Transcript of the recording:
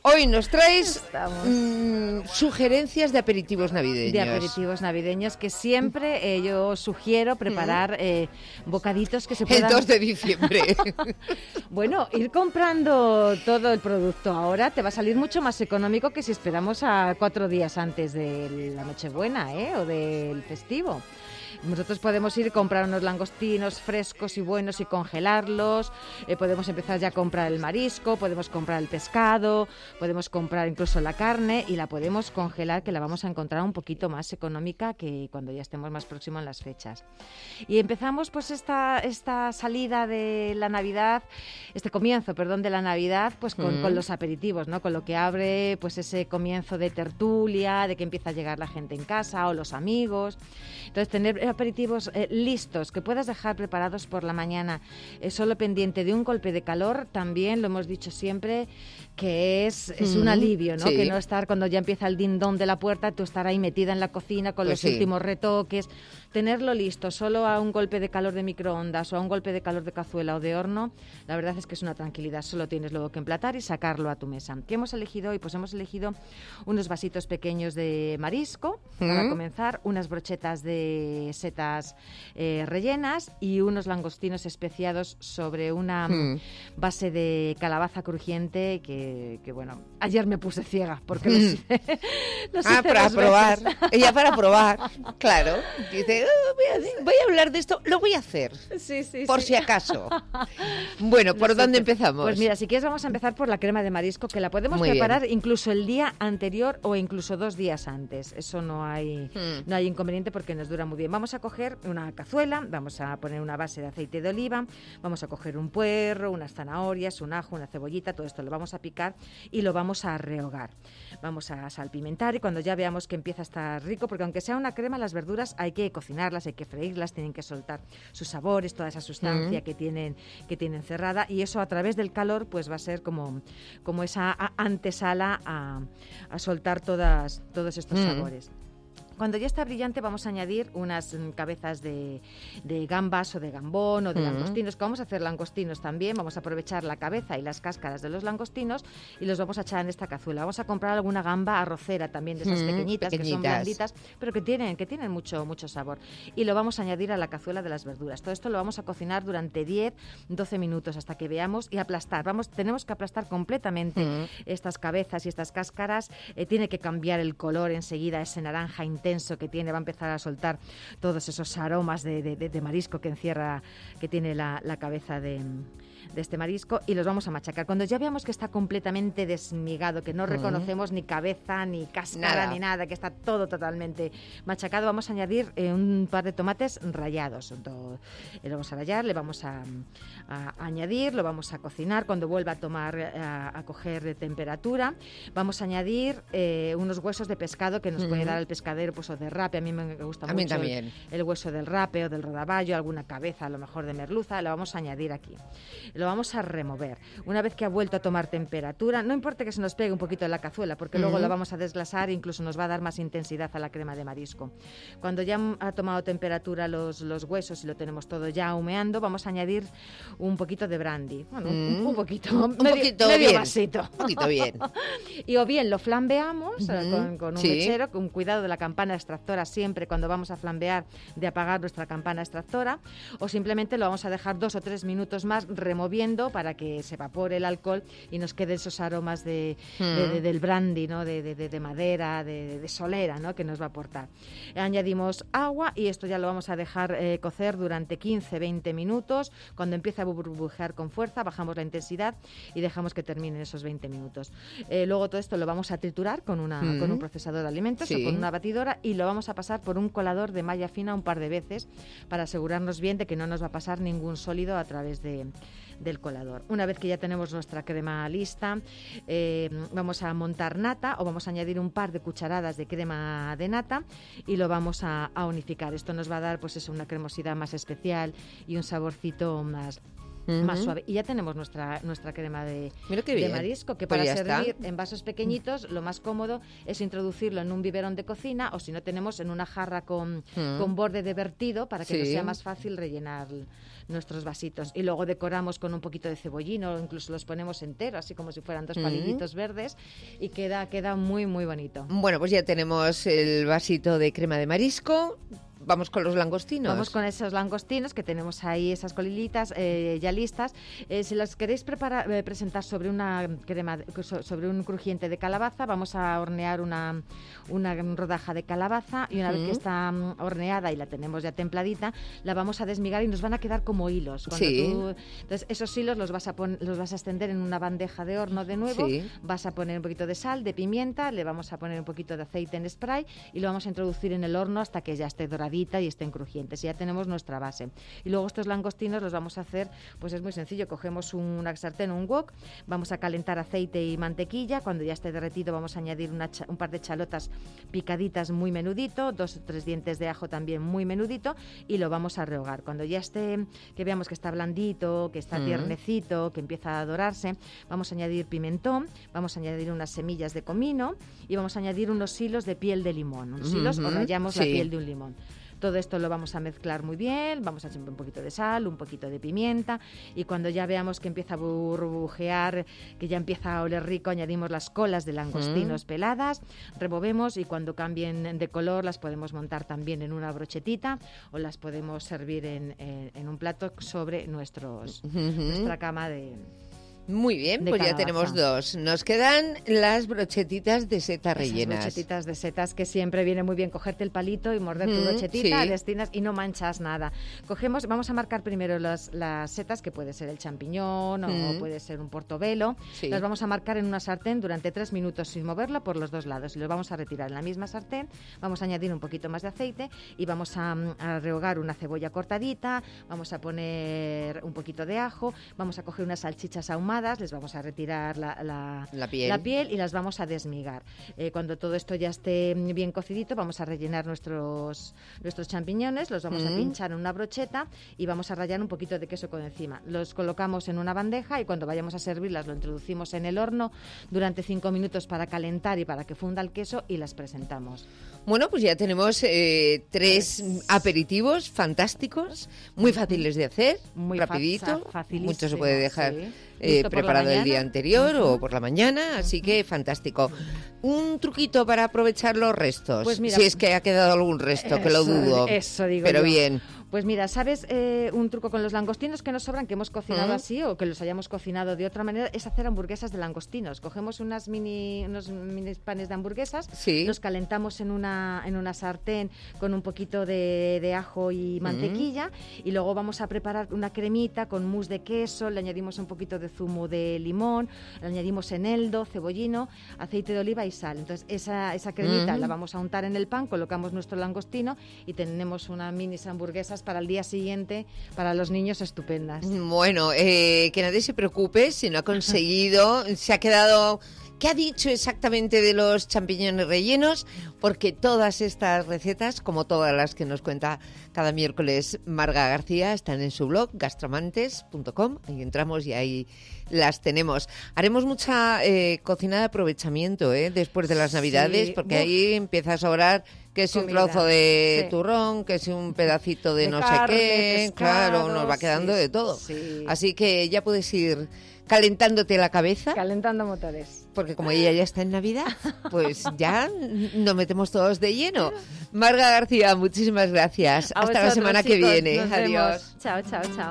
Hoy nos traes sugerencias de aperitivos navideños. De aperitivos navideños que siempre yo sugiero preparar bocaditos que se puedan... El 2 de diciembre. Bueno, ir comprando todo el producto ahora te va a salir mucho más económico que si esperamos a 4 días antes de la Nochebuena, o del festivo. Nosotros podemos ir a comprar unos langostinos frescos y buenos y congelarlos, podemos empezar ya a comprar el marisco, podemos comprar el pescado, podemos comprar incluso la carne y la podemos congelar, que la vamos a encontrar un poquito más económica que cuando ya estemos más próximos en las fechas. Y empezamos pues esta salida de la Navidad, este comienzo, perdón, de la Navidad, pues con los aperitivos, ¿no? Con lo que abre pues ese comienzo de tertulia, de que empieza a llegar la gente en casa o los amigos. Entonces tener aperitivos listos que puedas dejar preparados por la mañana, solo pendiente de un golpe de calor, también lo hemos dicho siempre que es un alivio, ¿no? Sí. Que no estar cuando ya empieza el din-don de la puerta, tú estar ahí metida en la cocina con los últimos retoques. Tenerlo listo solo a un golpe de calor de microondas o a un golpe de calor de cazuela o de horno, la verdad es que es una tranquilidad. Solo tienes luego que emplatar y sacarlo a tu mesa. ¿Qué hemos elegido hoy? Pues hemos elegido unos vasitos pequeños de marisco para comenzar, unas brochetas de setas rellenas y unos langostinos especiados sobre una base de calabaza crujiente que bueno, ayer me puse ciega porque los hice para probar. Ella para probar, claro. Dice, voy a hablar de esto, lo voy a hacer, por si acaso. Bueno, ¿por dónde empezamos? Pues mira, si quieres vamos a empezar por la crema de marisco, que la podemos preparar incluso el día anterior o incluso 2 días antes. Eso no hay inconveniente porque nos dura muy bien. Vamos a coger una cazuela, vamos a poner una base de aceite de oliva, vamos a coger un puerro, unas zanahorias, un ajo, una cebollita, todo esto lo vamos a picar y lo vamos a rehogar. Vamos a salpimentar y cuando ya veamos que empieza a estar rico, porque aunque sea una crema, las verduras hay que cocinarlas, hay que freírlas, tienen que soltar sus sabores, toda esa sustancia que tienen cerrada, y eso a través del calor pues va a ser como esa antesala a soltar todos estos sabores. Cuando ya está brillante vamos a añadir unas cabezas de gambas o de gambón o de langostinos, que vamos a hacer langostinos también. Vamos a aprovechar la cabeza y las cáscaras de los langostinos y los vamos a echar en esta cazuela. Vamos a comprar alguna gamba arrocera también, de esas pequeñitas, que son blanditas, pero que tienen mucho sabor. Y lo vamos a añadir a la cazuela de las verduras. Todo esto lo vamos a cocinar durante 10-12 minutos hasta que veamos y aplastar. Tenemos que aplastar completamente estas cabezas y estas cáscaras. Tiene que cambiar el color enseguida, ese naranja intenso que tiene, va a empezar a soltar todos esos aromas de marisco que tiene la cabeza de este marisco, y los vamos a machacar. Cuando ya veamos que está completamente desmigado, que no reconocemos ni cabeza, ni cáscara, ni nada, que está todo totalmente machacado, vamos a añadir un par de tomates rallados. Lo vamos a rallar, le vamos a añadir, lo vamos a cocinar. Cuando vuelva a coger de temperatura, vamos a añadir unos huesos de pescado que nos puede dar el pescadero, pues, o de rape. A mí me gusta mucho el hueso del rape o del rodaballo, alguna cabeza a lo mejor de merluza, lo vamos a añadir aquí. Lo vamos a remover. Una vez que ha vuelto a tomar temperatura, no importa que se nos pegue un poquito en la cazuela, porque luego lo vamos a desglasar e incluso nos va a dar más intensidad a la crema de marisco. Cuando ya ha tomado temperatura los huesos y lo tenemos todo ya humeando, vamos a añadir un poquito de brandy. Bueno, un poquito, medio vasito. Un poquito bien. Y o bien lo flambeamos con un mechero, con cuidado de la campana extractora siempre cuando vamos a flambear, de apagar nuestra campana extractora, o simplemente lo vamos a dejar 2 o 3 minutos más removiendo para que se evapore el alcohol y nos queden esos aromas del brandy, ¿no? de madera, de solera, ¿no? Que nos va a aportar. Añadimos agua y esto ya lo vamos a dejar cocer durante 15-20 minutos. Cuando empieza a burbujear con fuerza, bajamos la intensidad y dejamos que termine esos 20 minutos. Luego todo esto lo vamos a triturar con un procesador de alimentos o con una batidora, y lo vamos a pasar por un colador de malla fina un par de veces para asegurarnos bien de que no nos va a pasar ningún sólido a través del colador. Una vez que ya tenemos nuestra crema lista, vamos a montar nata, o vamos a añadir un par de cucharadas de crema de nata y lo vamos a unificar. Esto nos va a dar pues una cremosidad más especial y un saborcito más suave. Y ya tenemos nuestra crema de marisco, que para servir en vasos pequeñitos, lo más cómodo es introducirlo en un biberón de cocina, o si no tenemos en una jarra con borde de vertido, para que nos sea más fácil rellenar nuestros vasitos. Y luego decoramos con un poquito de cebollino, o incluso los ponemos enteros, así como si fueran 2 palillitos verdes, y queda muy, muy bonito. Bueno, pues ya tenemos el vasito de crema de marisco. Vamos con los langostinos. Vamos con esos langostinos que tenemos ahí, esas colilitas ya listas. Si las queréis presentar sobre una crema, sobre un crujiente de calabaza, vamos a hornear una rodaja de calabaza, y una vez que está horneada y la tenemos ya templadita, la vamos a desmigar y nos van a quedar como hilos. Entonces esos hilos los vas a extender en una bandeja de horno de nuevo, vas a poner un poquito de sal, de pimienta, le vamos a poner un poquito de aceite en spray y lo vamos a introducir en el horno hasta que ya esté doradita y estén crujientes. Y ya tenemos nuestra base. Y luego estos langostinos los vamos a hacer, pues es muy sencillo. Cogemos una sartén, un wok, vamos a calentar aceite y mantequilla. Cuando ya esté derretido vamos a añadir un par de chalotas picaditas muy menudito, 2 o 3 dientes de ajo también muy menudito, y lo vamos a rehogar. Cuando ya esté, que veamos que está blandito, que está tiernecito, que empieza a dorarse, vamos a añadir pimentón, vamos a añadir unas semillas de comino y vamos a añadir unos hilos de piel de limón. Unos hilos, o rallamos la piel de un limón. Todo esto lo vamos a mezclar muy bien, vamos a echar un poquito de sal, un poquito de pimienta, y cuando ya veamos que empieza a burbujear, que ya empieza a oler rico, añadimos las colas de langostinos peladas, removemos, y cuando cambien de color las podemos montar también en una brochetita, o las podemos servir en un plato sobre nuestra cama de... Muy bien, pues ya tenemos 2. Nos quedan las brochetitas de setas rellenas. Esas brochetitas de setas, que siempre viene muy bien cogerte el palito y morder tu brochetita, destinas y no manchas nada. Vamos a marcar primero las setas, que puede ser el champiñón o puede ser un portobelo. Las vamos a marcar en una sartén durante 3 minutos sin moverla por los 2 lados. Y los vamos a retirar en la misma sartén. Vamos a añadir un poquito más de aceite y vamos a rehogar una cebolla cortadita. Vamos a poner un poquito de ajo. Vamos a coger unas salchichas ahumadas. Les vamos a retirar la piel y las vamos a desmigar. Cuando todo esto ya esté bien cocidito, vamos a rellenar nuestros champiñones, los vamos a pinchar en una brocheta y vamos a rallar un poquito de queso con encima. Los colocamos en una bandeja y cuando vayamos a servirlas lo introducimos en el horno durante 5 minutos para calentar y para que funda el queso, y las presentamos. Bueno, pues ya tenemos 3 aperitivos fantásticos, muy fáciles de hacer, muy rapidito, mucho se puede dejar preparado el día anterior o por la mañana, así que fantástico. Un truquito para aprovechar los restos, pues mira, si es que ha quedado algún resto, que lo dudo, eso digo pero yo. Bien. Pues mira, ¿sabes un truco con los langostinos que nos sobran, que hemos cocinado así o que los hayamos cocinado de otra manera? Es hacer hamburguesas de langostinos. Cogemos unos mini panes de hamburguesas, los calentamos en una sartén con un poquito de ajo y mantequilla, y luego vamos a preparar una cremita con mousse de queso, le añadimos un poquito de zumo de limón, le añadimos eneldo, cebollino, aceite de oliva y sal. Entonces esa cremita la vamos a untar en el pan, colocamos nuestro langostino y tenemos unas mini hamburguesas para el día siguiente, para los niños, estupendas. Bueno, que nadie se preocupe si no ha conseguido, se ha quedado... ¿Qué ha dicho exactamente de los champiñones rellenos? Porque todas estas recetas, como todas las que nos cuenta cada miércoles Marga García, están en su blog gastroamantes.com. Ahí entramos y ahí las tenemos. Haremos mucha cocina de aprovechamiento después de las Navidades, porque ahí empieza a sobrar que es un trozo de turrón, que es un pedacito de no carne, sé qué. Claro, nos va quedando de todo. Así que ya puedes ir calentándote la cabeza. Calentando motores. Porque como ella ya está en Navidad, pues ya nos metemos todos de lleno. Marga García, muchísimas gracias. Hasta la semana que viene. Adiós. Chao, chao, chao.